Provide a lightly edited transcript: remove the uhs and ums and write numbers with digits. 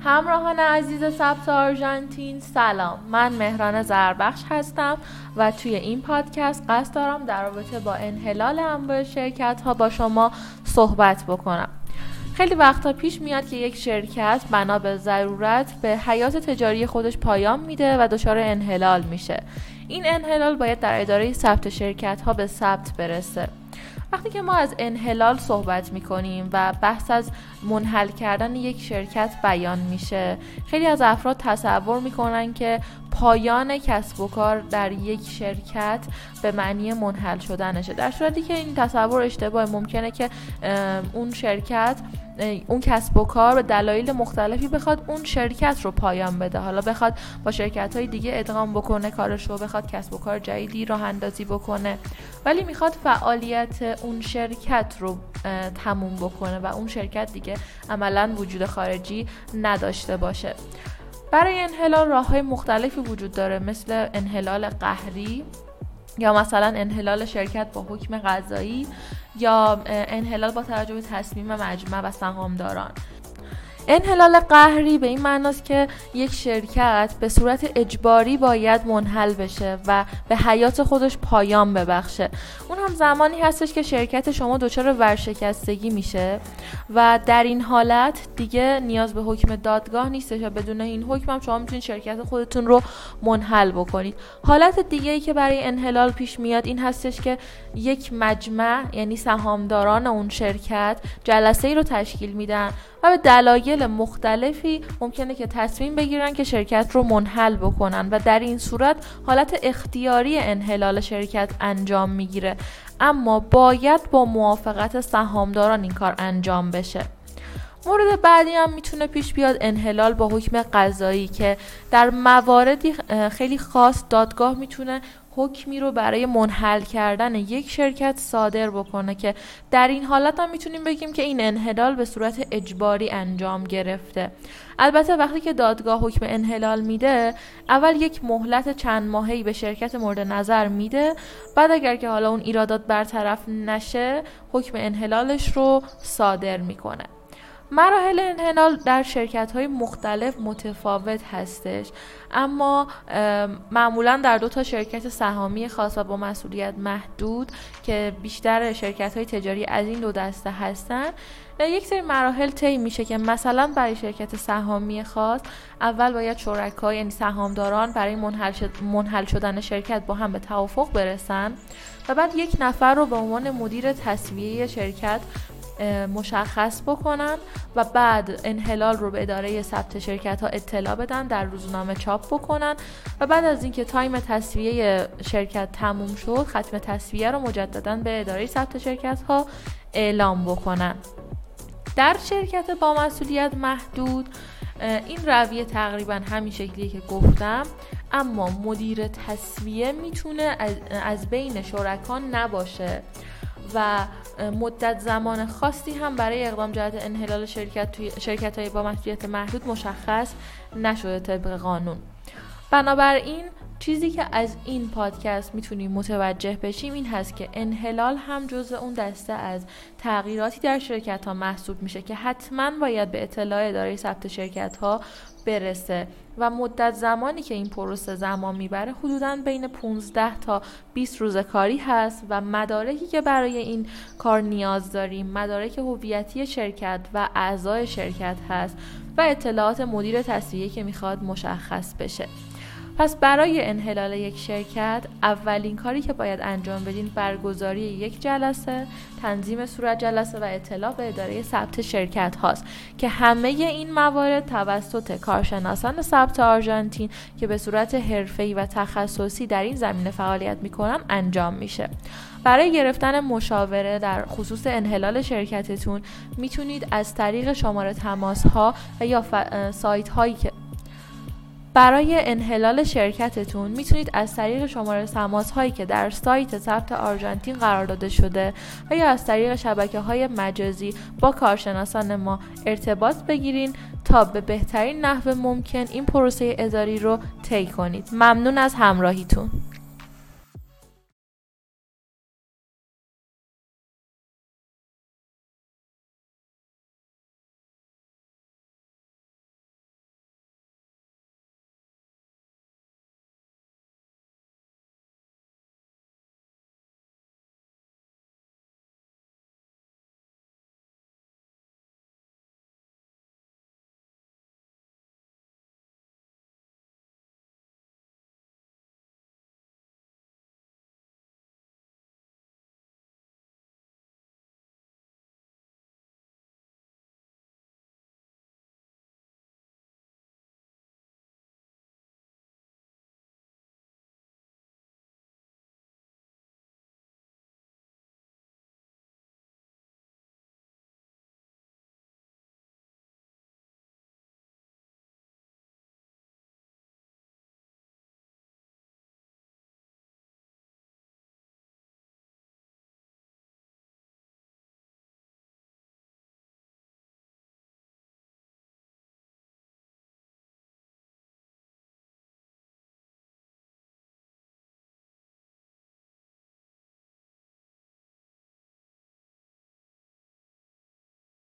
همراهان عزیز ثبت آرژانتین، سلام. من مهران زربخش هستم و توی این پادکست قصد دارم در رابطه با انحلال انواع شرکت ها با شما صحبت بکنم. خیلی وقتا پیش میاد که یک شرکت بنا به ضرورت به حیات تجاری خودش پایان میده و دچار انحلال میشه. این انحلال باید در اداره ثبت شرکت ها به ثبت برسه. وقتی که ما از انحلال صحبت میکنیم و بحث از منحل کردن یک شرکت بیان میشه، خیلی از افراد تصور میکنن که پایان کسب و کار در یک شرکت به معنی منحل شدنشه، در صورتی که این تصور اشتباه. ممکنه که اون کسب و کار به دلایل مختلفی بخواد اون شرکت رو پایان بده، حالا بخواد با شرکت‌های دیگه ادغام بکنه کارش رو، بخواد کسب و کار جدیدی راه اندازی بکنه، ولی میخواد فعالیت اون شرکت رو تموم بکنه و اون شرکت دیگه عملاً وجود خارجی نداشته باشه. برای انحلال راه‌های مختلفی وجود داره، مثل انحلال قهری یا مثلا انحلال شرکت با حکم قضایی یا انحلال با توجه به تصمیم مجمع و سهامداران. انحلال قهری به این معناست که یک شرکت به صورت اجباری باید منحل بشه و به حیات خودش پایان ببخشه. اون هم زمانی هستش که شرکت شما دچار ورشکستگی میشه و در این حالت دیگه نیاز به حکم دادگاه نیستش و بدون این حکم هم شما میتونید شرکت خودتون رو منحل بکنید. حالت دیگه ای که برای انحلال پیش میاد این هستش که یک مجمع، یعنی سهامداران اون شرکت، جلسه ای رو تشکیل میدن و به دلایل مختلفی ممکنه که تصمیم بگیرن که شرکت رو منحل بکنن و در این صورت حالت اختیاری انحلال شرکت انجام میگیره، اما باید با موافقت سهامداران این کار انجام بشه. مورد بعدی هم میتونه پیش بیاد انحلال با حکم قضایی که در مواردی خیلی خاص دادگاه میتونه حکمی رو برای منحل کردن یک شرکت صادر بکنه که در این حالت هم میتونیم بگیم که این انحلال به صورت اجباری انجام گرفته. البته وقتی که دادگاه حکم انحلال میده، اول یک مهلت چند ماهه‌ای به شرکت مورد نظر میده، بعد اگر که حالا اون ایرادات برطرف نشه حکم انحلالش رو صادر میکنه. مراحل انحلال در شرکت‌های مختلف متفاوت هستش، اما معمولاً در 2 شرکت سهامی خاص و با مسئولیت محدود که بیشتر شرکت‌های تجاری از این 2 دسته هستن، یک سری مراحل طی میشه که مثلا برای شرکت سهامی خاص اول باید شرکا، یعنی سهامداران، برای منحل شدن شرکت با هم به توافق برسن و بعد یک نفر رو به عنوان مدیر تسویه شرکت مشخص بکنن و بعد انحلال رو به اداره ثبت شرکت ها اطلاع بدن، در روزنامه چاپ بکنن و بعد از اینکه تایم تسویه شرکت تموم شد ختم تسویه رو مجددا به اداره ثبت شرکت ها اعلام بکنن. در شرکت با مسئولیت محدود این رویه تقریبا همین شکلیه که گفتم، اما مدیر تسویه میتونه از بین شرکان نباشه و مدت زمان خاصی هم برای اقدام جهت انحلال شرکت‌های با مسئولیت محدود مشخص نشده طبق قانون. بنابراین چیزی که از این پادکست میتونیم متوجه بشیم این هست که انحلال هم جزء اون دسته از تغییراتی در شرکت‌ها محسوب میشه که حتما باید به اطلاع اداره ثبت شرکت‌ها برسه و مدت زمانی که این پروسه زمان میبره حدوداً بین 15 تا 20 روز کاری هست و مدارکی که برای این کار نیاز داریم مدارک هویتی شرکت و اعضای شرکت هست و اطلاعات مدیر تسویه که میخواد مشخص بشه. پس برای انحلال یک شرکت اولین کاری که باید انجام بدین برگزاری یک جلسه، تنظیم صورت جلسه و اطلاع به اداره ثبت شرکت هاست که همه این موارد توسط کارشناسان ثبت آرژانتین که به صورت حرفه‌ای و تخصصی در این زمینه فعالیت میکنن انجام میشه. برای گرفتن مشاوره در خصوص انحلال شرکتتون میتونید از طریق شماره تماس ها و یا سایت هایی که برای انحلال شرکتتون میتونید از طریق شماره تماس هایی که در سایت ثبت آرژانتین قرار داده شده و یا از طریق شبکه‌های مجازی با کارشناسان ما ارتباط بگیرین تا به بهترین نحو ممکن این پروسه اداری رو طی کنید. ممنون از همراهیتون.